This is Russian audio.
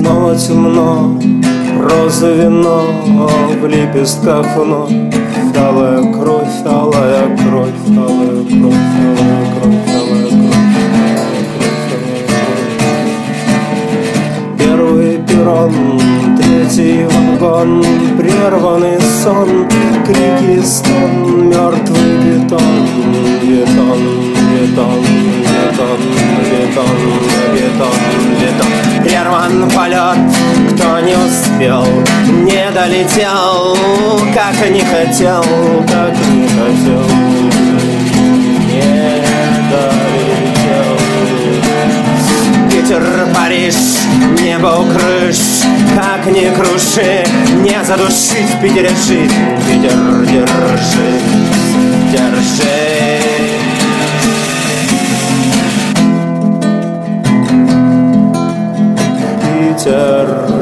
снова темно, роза вино в лепестках вновь. Алая кровь, алая кровь, алая кровь, алая кровь, алая кровь. Первый перрон, третий вагон, прерванный сон, крики и стон, мертвый бетон, бетон, бетон, бетон, бетон, бетон, бетон. Прерван полет, кто не успел, не долетел, как не хотел, как не хотел, не долетел. Питер, Париж, небо у крыш, как не круши, не задушить в Питере жизнь. Питер, держи, держи. Питер.